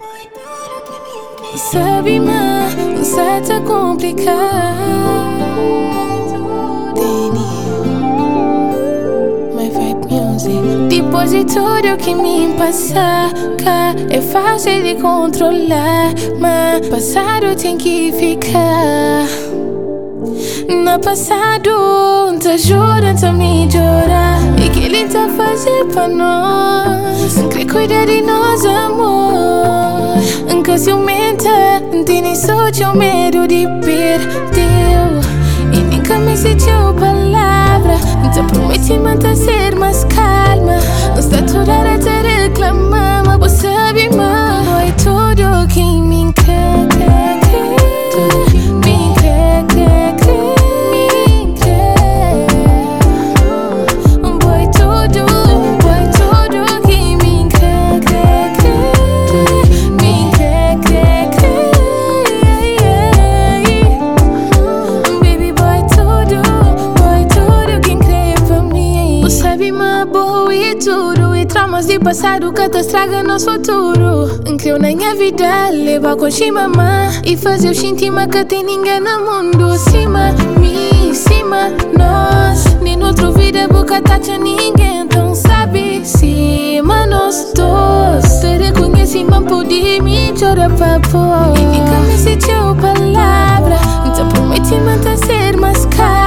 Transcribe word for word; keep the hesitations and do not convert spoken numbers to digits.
Sabe, mas não sabe tá complicado. My Vibe Music. Depois de tudo que me passa, é fácil de controlar, mas passado tem que ficar. No passado, te ajuda a me chorar. E que ele tá fazendo pra nós, quer cuidar de nós, amor. Nunca ciumenta, não tem nem sorte, medo de perder. E nunca me sentiu palavra. Te prometi manter ser mais calma. Não está toda hora te reclamar, mas você sabe, mas é tudo que me quer, quer, quer. Me quer, quer, quer. De passado que te estraga nosso futuro. Creu na minha vida, leva com mamã e fazer o sentir que tem ninguém no mundo. Cima, me, cima, nós. Nem na outra vida, boca tá tinha ninguém. Então sabe, cima, nós dois. Te reconheci, mas podia me chorar pra pôr. E nunca me sentiu palavra. Te prometi manter ser mais caro.